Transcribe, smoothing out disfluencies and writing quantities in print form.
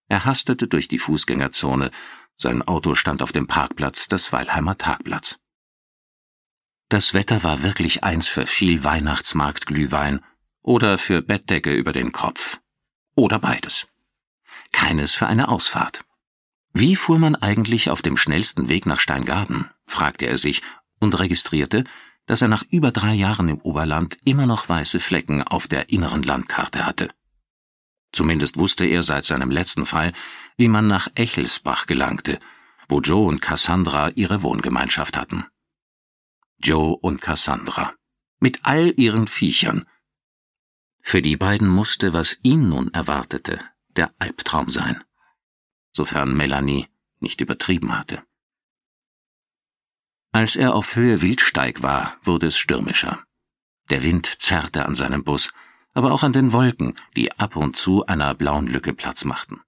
Er hastete durch die Fußgängerzone. Sein Auto stand auf dem Parkplatz des Weilheimer Tagblatts. Das Wetter war wirklich eins für viel Weihnachtsmarktglühwein oder für Bettdecke über den Kopf. Oder beides. Keines für eine Ausfahrt. Wie fuhr man eigentlich auf dem schnellsten Weg nach Steingaden, fragte er sich und registrierte, dass er nach über 3 Jahren im Oberland immer noch weiße Flecken auf der inneren Landkarte hatte. Zumindest wusste er seit seinem letzten Fall, wie man nach Echelsbach gelangte, wo Joe und Cassandra ihre Wohngemeinschaft hatten. Joe und Cassandra. Mit all ihren Viechern. Für die beiden musste, was ihn nun erwartete, der Albtraum sein. Sofern Melanie nicht übertrieben hatte. Als er auf Höhe Wildsteig war, wurde es stürmischer. Der Wind zerrte an seinem Bus, aber auch an den Wolken, die ab und zu einer blauen Lücke Platz machten.